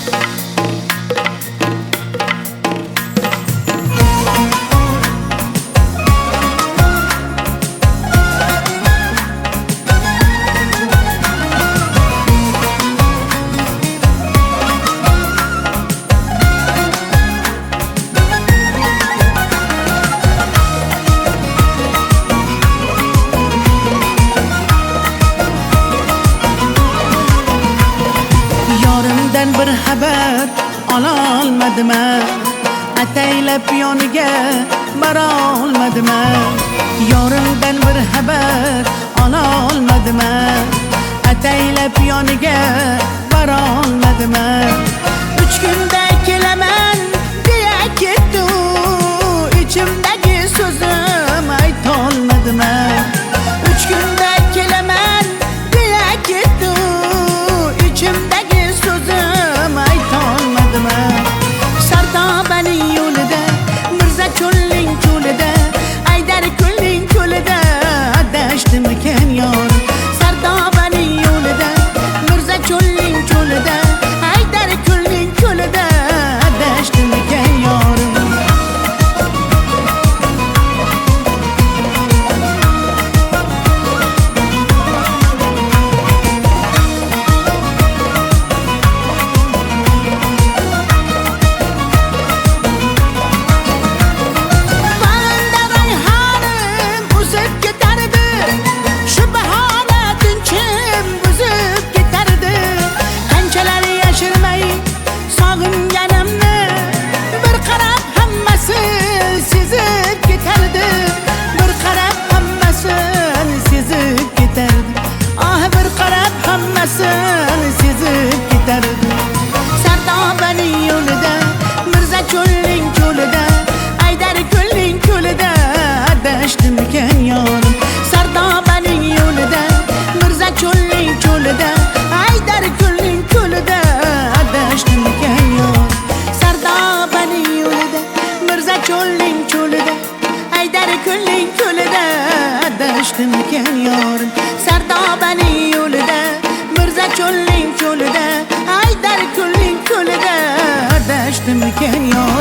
Yorimdan bir xabar ololmadim, ataylab yoniga bora olmadim. Yorimdan bir xabar ololmadim, ataylab yoniga bora olmadim. 3 kunda kelaman deya ketdi, ichimdagi so'zim aytolmadim. 3 kunda kelaman deya ketdi, ichimdagi so'zim aytolmadim. Sardobaning yo'lida, Mirzacho'lning cho'lida, Aydar ko'lning ko'lida adashdimikan yorim. Sardobaning yo'lida, Mirzacho'lning cho'lida, Aydar ko'lning ko'lida adashdimikan yorim. Sardobaning yo'lida, Mirzacho'lning cho'lida, Aydar ko'lning ko'lida adashdimikan yorim. Sardobaning yo'lida, Mirzacho'lning cho'lida, Aydar ko'lning ko'lida adashdimikan yorim. Sardobaning yo'lida, Mirzacho'lning cho'lida, Aydar ko'lning ko'lida adashdimikan yorim. Sardobaning yo'lida, Mirzacho'lning cho'lida, Aydar ko'lning ko'lida adashdimikan yorim.